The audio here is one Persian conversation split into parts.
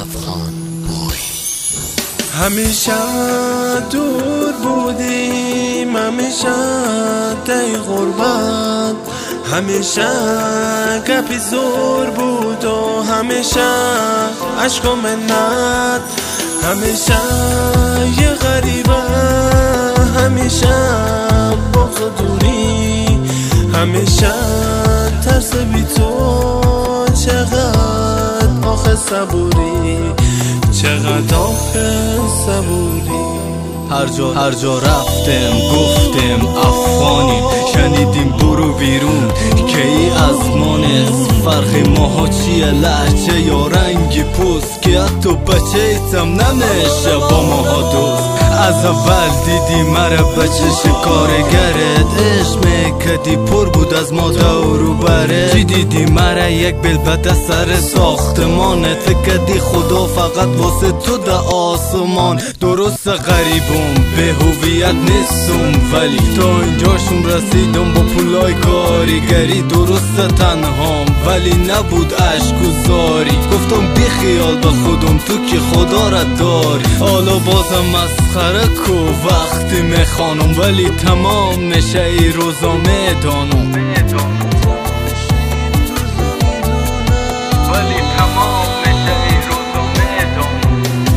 افغان بوی. همیشه دور بودیم، همیشه تای غربت، همیشه گپی زور بود و همیشه عشق و منت، همیشه یه غریبه، همیشه بغض و دوری، همیشه ترس بی تو. چقدر آخه صبوری، چقدر آخه صبوری. هر جا رفتم گفتم افغانی، شنیدیم برو بیرون که ای از مانست. فرق ماها چیه؟ لحجه یا رنگی پوست که حتی بچه ایتم نمیشه با ماها دوست. از اول دیدی مرا بچه کارگرت، عشق میکدی پر بود از ما دورو بره. چی دیدی مرا یک بلبده سر ساختمانت، فکردی خدا فقط واسه تو ده آسمان. درست غریبم به هویت نیستم، ولی تا اینجاشم رسیدم با پولای کارگری. درست تنهام ولی نبود عشق و زاری، گفتم بی خیال به خودم تو که خدا را داری. حالا بازم مسخره کو وقتی میخوانم، ولی تمام میشه ای روزا میدانم، ولی تمام میشه ای روزا میدانم.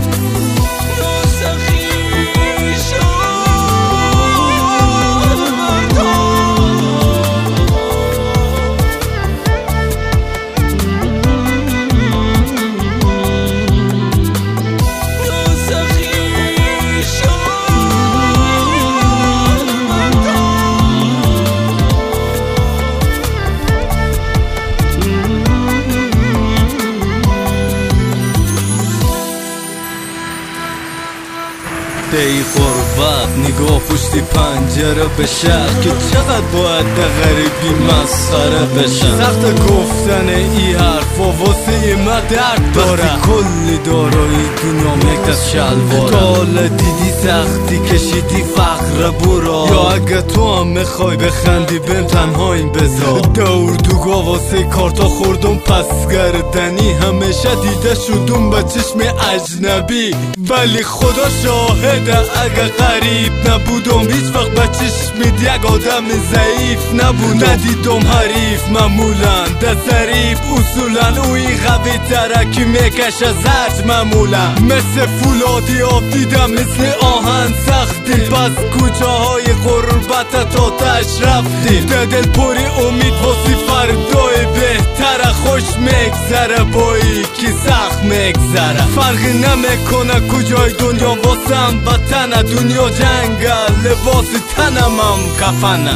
ای غربت نگاه پشتی پنجره به شهر که چقدر باید ده غریبی مسخره بشه. سخت گفتن ای حرف و واسه ما درد داره، وقتی کلی دارایی دنیا یک دست شلواره. تا حالا دیدی سختی کشیدی فقر برا، یا اگه تو هم میخوای بخندی بهم تنهاییم بذار. دور دوگا واسه کارتا خوردم پس گردنی، همیشه دیده شدم به چشم اجنبی، ولی خدا شاهد اگه غریب نبودم هیچ وقت به چشمید یک آدم ضعیف نبودم. ندیدم حریف معمولا ده ظریف، اصولا اوی قوی تره که میکشه زرد معمولا. مثل فولادی آب دیدم مثل آهن سختی، پس کوچاهای غربت تا تش رفتی. دل پوری امید واسه فردای بهتره، خوش میگذره بایی که سخت میگذره. فرقی نمیکنه کجای دنیا واسم وطنه، دنیا جنگل لباس تنم هم کفنه.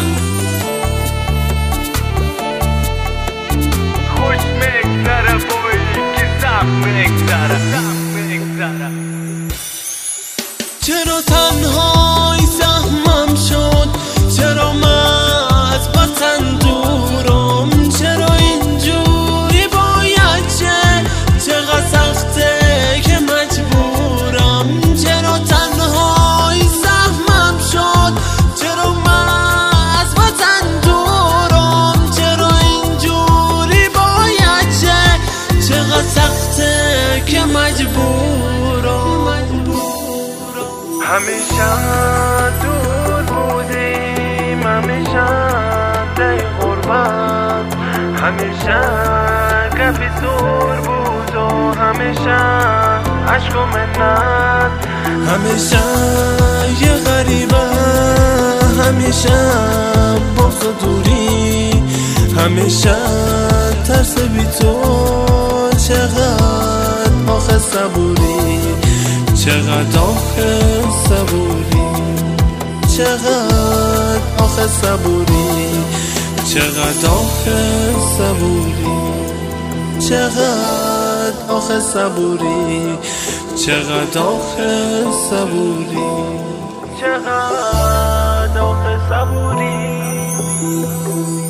خوش میگذره بایی که سخت میگذره. چرا تنهایی زحمم شد، چرا من از وطن دورم، چرا اینجوری باید چقدر سخته که مجبورم. چرا تنهایی زحمم شد، چرا من از وطن دورم، چرا اینجوری باید چقدر سخته که مجبورم. همیشه دور بودیم، همیشه تای غربت، همیشه گپی زور بود و همیشه عشق و منت، همیشه یه غریبه، همیشه بغض و دوری، همیشه ترس بی تو. چقدر آخه صبوری، چقدر آخه صبوری، چقدر آخه صبوری، چقدر آخه صبوری، چقدر آخه صبوری، چقدر آخه صبوری، چقدر آخه صبوری.